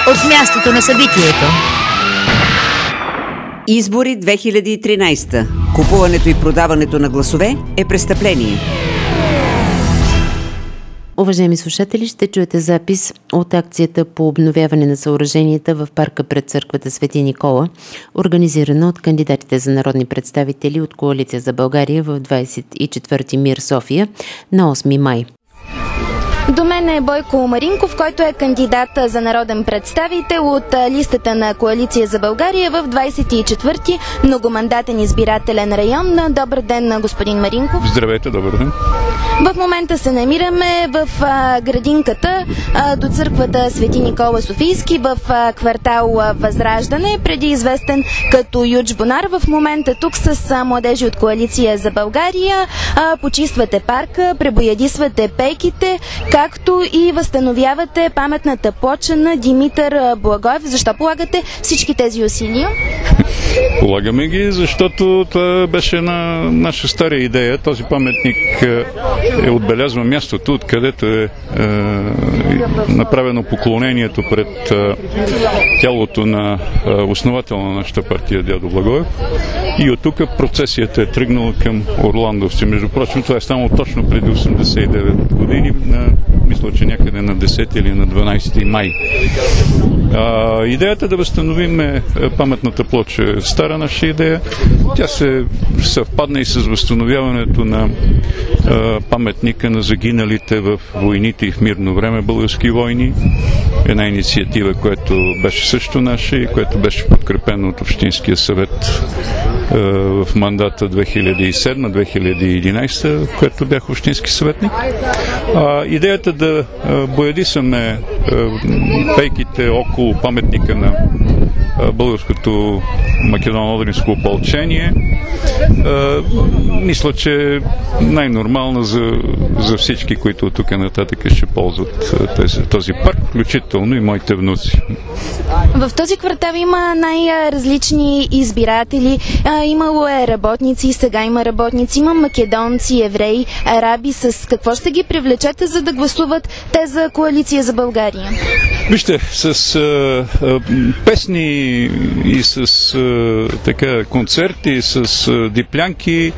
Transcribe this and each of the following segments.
от мястото на събитието. Избори 2013. Купуването и продаването на гласове е престъпление. Уважаеми слушатели, ще чуете запис от акцията по обновяване на съоръженията в парка пред църквата Свети Никола, организирана от кандидатите за народни представители от Коалиция за България в 24-ти МИР София на 8 май. До мен е Бойко Маринков, който е кандидат за народен представител от листата на Коалиция за България в 24-ти многомандатен избирателен район. Добър ден, господин Маринков. Здравейте, добър ден. В момента се намираме в градинката до църквата Свети Никола Софийски в квартал Възраждане, преди известен като Юдж Бонар. В момента тук с младежи от Коалиция за България почиствате парка, пребоядисвате пейките, както и възстановявате паметната плоча на Димитър Благоев. Защо полагате всички тези усилия? Полагаме ги, защото това беше една наша стара идея. Този паметник отбелязва мястото, откъдето е направено поклонението пред тялото на основател на нашата партия дядо Благоев. И от тук процесията е тръгнала към Орландовци. Между прочим, това е станало точно преди 89 години, мисля, че някъде на 10 или на 12 май. Идеята да възстановим паметната плоча е стара наша идея. Тя се съвпадна и с възстановяването на паметника на загиналите в войните и в мирно време български войни. Една инициатива, която беше също наша и която беше подкрепена от Общинския съвет в мандата 2007-2011, в което бях общински съветник. Идеята да боядисаме пейките около паметника на българското македоно-одринско опълчение, мисля, че е най-нормално за всички, които от тук нататък ще ползват този парк, включително и моите внуци. В този квартал има най-различни избиратели. Имало е работници, сега има работници, има македонци, евреи, араби. С какво ще ги привлечете, за да гласуват те за Коалиция за България? Вижте, с песни и с концерти, с диплянки,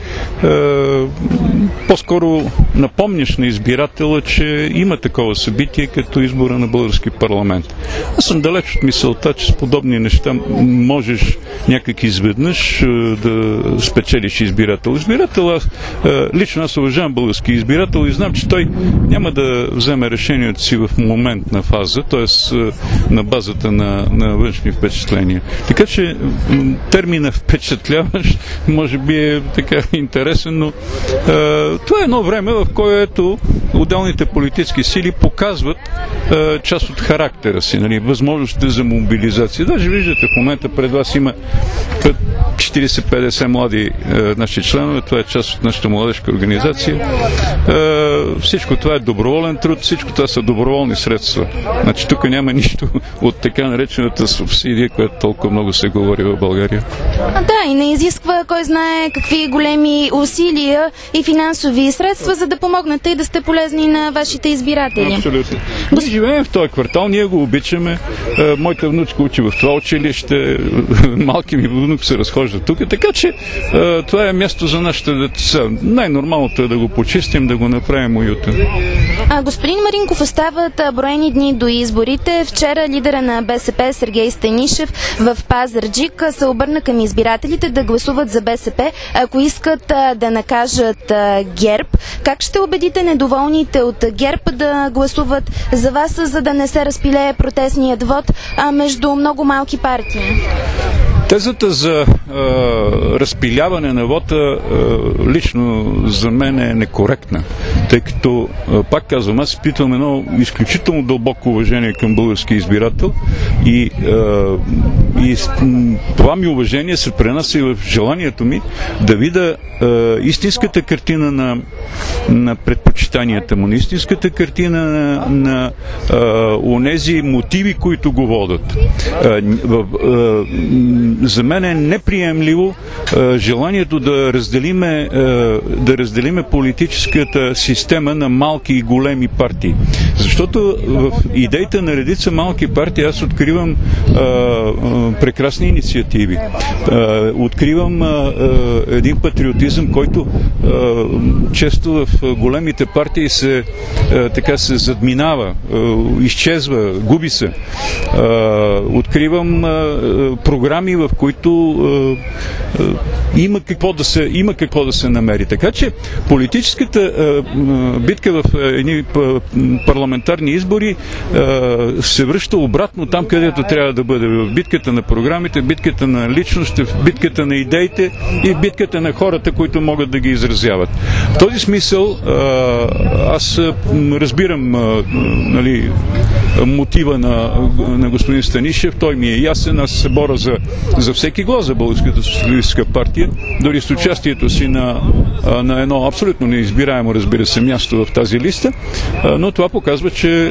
по-скоро напомняш на избирателя, че има такова събитие като избора на български парламент. Аз съм далеч от мисълта, че с подобни неща можеш някак изведнъж да спечелиш избирател. Лично аз уважавам български избирател и знам, че той няма да вземе решението си в моментна фаза, т.е. на базата на външни впечатления. Така че термина впечатляваш може би е така интересен, но това е едно време, в което отделните политически сили показват част от характера си, нали, възможностите за мобилизация. Даже виждате, в момента пред вас има 40-50 млади наши членове, това е част от нашата младежка организация. Всичко това е доброволен труд, всичко това са доброволни средства. Значи тук няма нищо от така наречената субсидия, която толкова много се говори в България. Да, и не изисква кой знае какви големи усилия и финансови средства, за да помогнете и да сте полезни на вашите избиратели. Абсолютно. Ние живеем в този квартал, ние го обичаме. Моята внучка учи в това училище, малки ми внук се разхожда тук, така че това е място за нашите деца. Най-нормалното е да го почистим, да го направим уютен. Господин Маринков, остават броени дни до изборите. Вчера лидера на БСП Сергей Станишев в Пазарджик се обърна към избирателите да гласуват за БСП, ако искат да накажат ГЕРБ. Как ще убедите недоволните от ГЕРБ да гласуват за вас, за да не се разпилее протестният вод между много малки партии? Тезата за разпиляване на вота лично за мен е некоректна, тъй като, пак казвам, аз изпитвам едно изключително дълбоко уважение към български избирател и това ми уважение се пренася и в желанието ми да видя истинската картина на предпочитанията му, на истинската картина на онези мотиви, които го водят. За мен е неприемливо неприемливо желанието да разделиме политическата система на малки и големи партии. Защото в идеите на редица малки партии аз откривам прекрасни инициативи. Откривам един патриотизъм, който често в големите партии се задминава, изчезва, губи се. Откривам програми, в които има какво да се намери. Така че политическата битка в едни парламентарни избори се връща обратно там, където трябва да бъде. В битката на програмите, битката на личностите, битката на идеите и битката на хората, които могат да ги изразяват. В този смисъл аз разбирам мотива на господин Станишев. Той ми е ясен. Аз се боря за всеки глас за Българската социалистическа партия, дори с участието си на едно абсолютно неизбираемо, разбира се, място в тази листа, но това показва,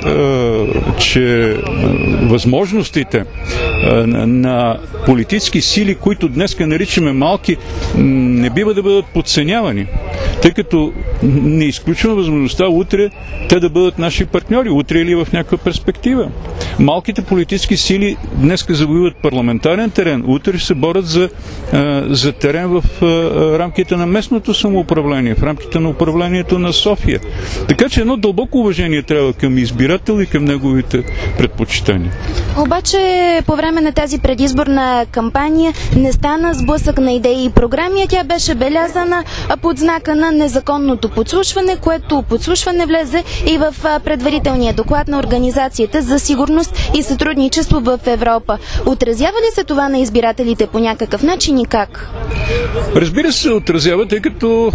че възможностите на политически сили, които днеска наричаме малки, не бива да бъдат подценявани, тъй като не изключвам възможността утре те да бъдат наши партньори, утре или в някаква перспектива. Малките политически сили днеска завоюват парламентарен терен, утре ще се борят за терен в рамките на местното самоуправление, в рамките на управлението на София. Така че едно дълбоко уважение трябва към избирател и към неговите предпочитания. Обаче по време на тази предизборна кампания не стана сблъсък на идеи и програми, а тя беше белязана под знака на незаконното подслушване, което подслушване влезе и в предварителния доклад на Организацията за сигурност и сътрудничество в Европа. Отразява ли се това на избирателите по някакъв начин и как? Разбира се, отразява, тъй като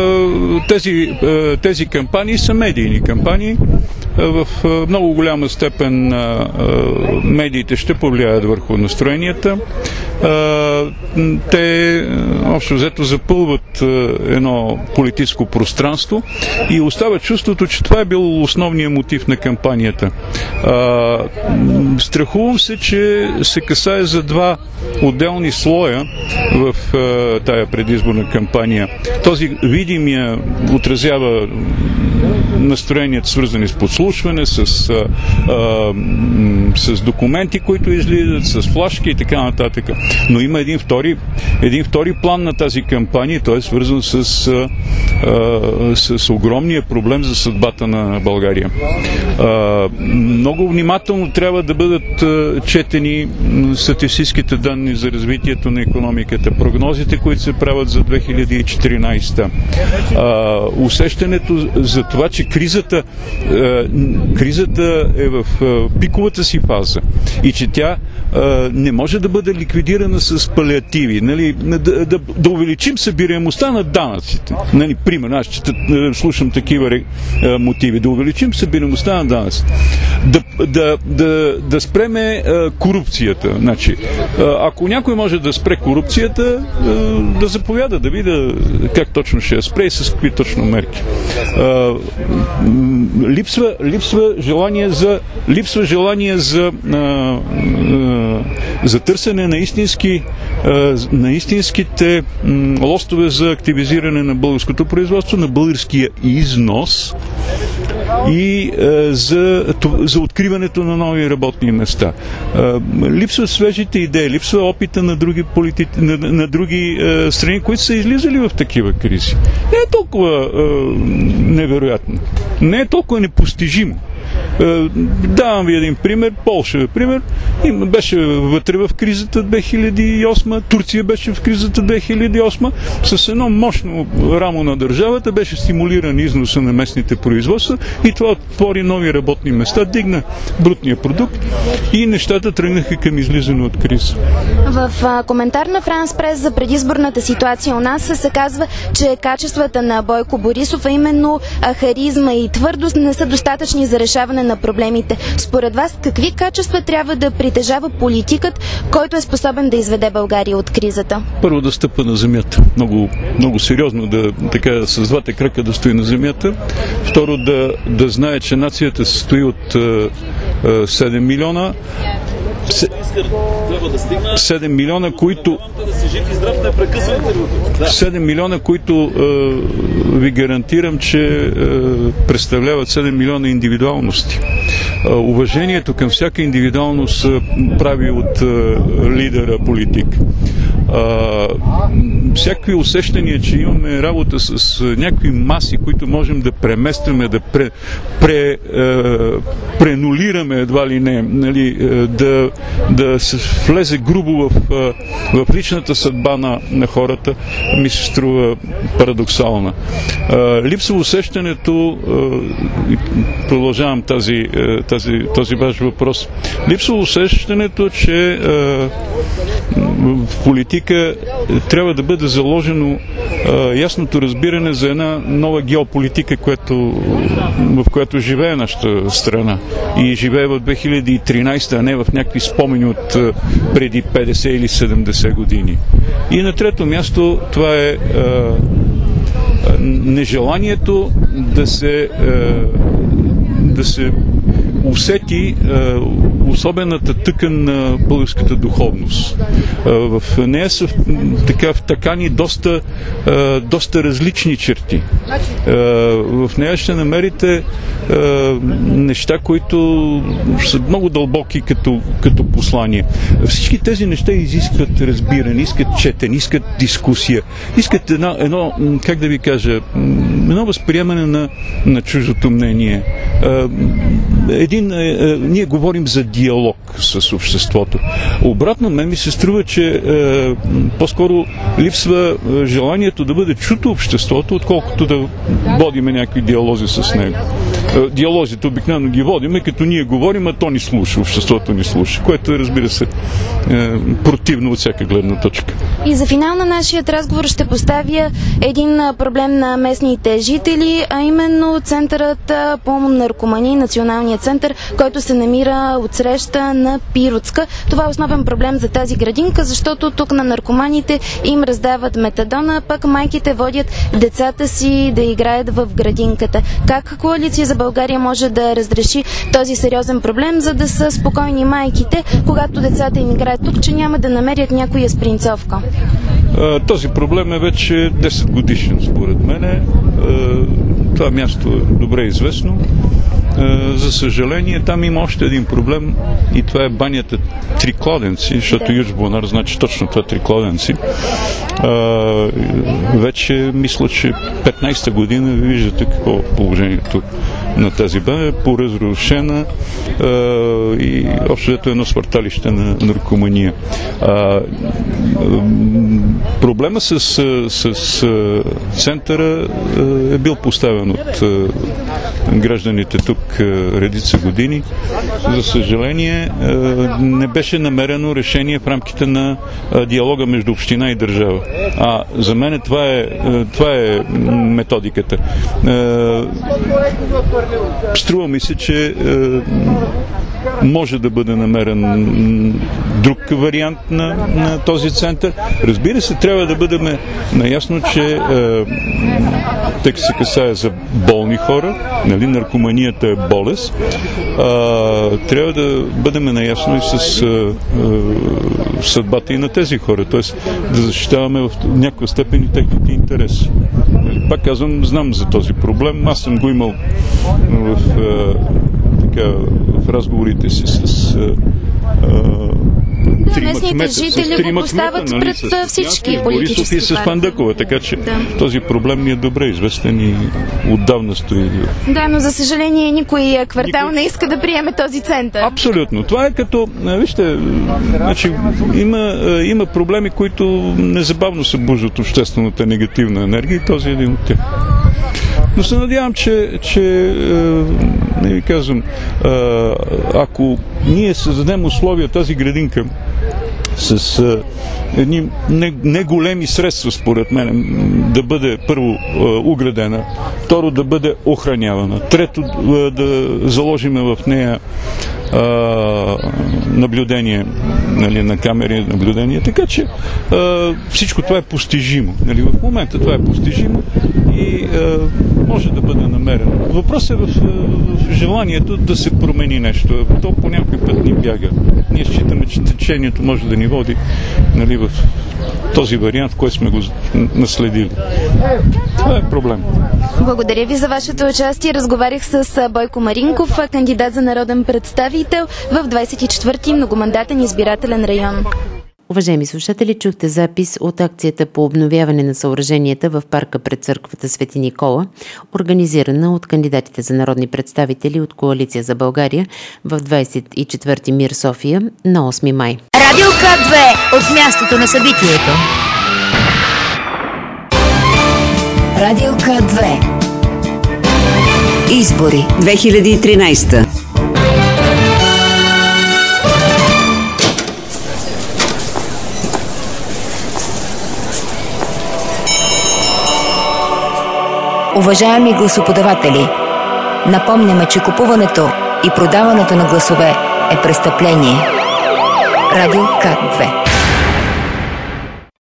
тези кампании са медийни кампании. В много голяма степен медиите ще повлияят върху настроенията. Те общо взето запълват едно политическо пространство и остава чувството, че това е бил основният мотив на кампанията. Страхувам се, че се касае за два отделни слоя в тая предизборна кампания. Този видимия отразява настроенията, свързани с подслушване, с документи, които излизат, с флашки и така нататък. Но има един втори план на тази кампания, той е свързан с огромния проблем за съдбата на България. Много внимателно трябва да бъдат четени статистическите данни за развитието на икономиката, прогнозите, които се правят за 2014. Усещането за това, че кризата е в пиковата си фаза и че тя не може да бъде ликвидирана с палиативи. Нали? Да увеличим събираемостта на данъците. Нали? Примерно, аз слушам такива мотиви. Да увеличим събираемостта на данъците. Да спреме корупцията. Значи, ако някой може да спре корупцията, да заповяда, да видя как точно ще я спре и с какви точно мерки. Липсва желание за търсене на истинските лостове за активизиране на българското производство, на българския износ и за откриването на нови работни места. Липсват свежите идеи, липсва опита на други страни, които са излизали в такива кризи. Не е толкова невероятно. Не е толкова непостижимо. Давам ви един пример, Полша, пример. Беше вътре в кризата 2008, Турция беше в кризата 2008, с едно мощно рамо на държавата беше стимулиран износа на местните производства и това отвори нови работни места, дигна брутния продукт и нещата тръгнаха към излизане от криза. В коментар на Франс Прес за предизборната ситуация у нас се казва, че качествата на Бойко Борисов, а именно харизма и твърдост, не са достатъчни за решаване на проблемите. Според вас, какви качества трябва да притежава политикът, който е способен да изведе България от кризата? Първо, да стъпа на земята. Много сериозно така с двата крака да стои на земята. Второ, да знае, че нацията се състои от 7 милиона. 7 милиона, които 7 милиона, които ви гарантирам, че представляват 7 милиона индивидуалности. Уважението към всяка индивидуалност прави от лидера политик. Всякакви усещания, че имаме работа с някакви маси, които можем да преместваме, да пренулираме едва ли не, нали, да се влезе грубо в личната съдба на хората, ми се струва парадоксална. Липсва усещането, продължавам този ваш въпрос, липсва усещането, че в политика трябва да бъде заложено ясното разбиране за една нова геополитика, в която живее нашата страна и живее в 2013, а не в някакви спомени от преди 50 или 70 години. И на трето място това е нежеланието да се усети особената тъкан на българската духовност. В нея са втъкани доста различни черти. В нея ще намерите неща, които са много дълбоки като послание. Всички тези неща изискват разбиране, искат четене, искат дискусия, искат едно, как да ви кажа, едно възприемане на чуждото мнение. Ние говорим за диалог с обществото. Обратно, мен ми се струва, че по-скоро липсва желанието да бъде чуто обществото, отколкото да водиме някакви диалози с него. Диалозите обикновено ги водиме, като ние говорим, а то ни слуша, обществото ни слуша, което е, разбира се, противно от всяка гледна точка. И за финал на нашия разговор ще поставя един проблем на местните жители, а именно Центърът по наркомания, Националният център, който се намира отсреща на Пиротска. Това е основен проблем за тази градинка, защото тук на наркоманите им раздават метадона, пък майките водят децата си да играят в градинката. Как Коалиция за България може да разреши този сериозен проблем, за да са спокойни майките, когато децата им играят тук, че няма да намерят някоя спринцовка? Този проблем е вече 10 годишен, според мене. Това място е добре известно. За съжаление, там има още един проблем и това е банята Трикладенци, защото Южбонар значи точно това Трикладенци. Вече мисля, че 15-та година виждате какво е положението на тази баня, поразрушена и общо ето едно свърталище на наркомания. Проблема с центъра е бил поставен от гражданите тук редица години. За съжаление, не беше намерено решение в рамките на диалога между община и държава. За мен това е методиката. Струва ми се, че може да бъде намерен друг вариант на този център. Разбира се, трябва да бъдем наясно, че тъй като се касае за болни хора, нали, наркоманията е болест, трябва да бъдем наясно и с съдбата и на тези хора, т.е. да защитаваме в някаква степен и техните интереси. Пак казвам, знам за този проблем. Аз съм го имал в разговорите си с местните жители го поставят пред всички политически и с Пандъкова, така че този проблем ми е добре известен и отдавна стои. Да, но за съжаление никой квартал не иска да приеме този център. Абсолютно. Това е като, вижте, значи, има проблеми, които незабавно събуждат обществената негативна енергия и този е един от тях. Но се надявам, че не ви казвам, ако ние създадем условия тази градинка с едни неголеми средства, според мен, да бъде първо оградена, второ да бъде охранявана, трето да заложиме в нея наблюдение, нали, на камери наблюдение, така че всичко това е постижимо. Нали, в момента това е постижимо и може да бъде намерено. Въпросът е в желанието да се промени нещо. То по някой път ни бяга. Ние считаме, че течението може да ни води, нали, в този вариант, в който сме го наследили. Това е проблем. Благодаря ви за вашето участие. Разговарях с Бойко Маринков, кандидат за народен представител в 24-ти многомандатен избирателен район. Уважаеми слушатели, чухте запис от акцията по обновяване на съоръженията в парка пред църквата Свети Никола, организирана от кандидатите за народни представители от Коалиция за България в 24-ти МИР София на 8 май. Радио К2 от мястото на събитието. Радио К2. Избори 2013. Уважаеми гласоподаватели, напомняме, че купуването и продаването на гласове е престъпление. Радио К2.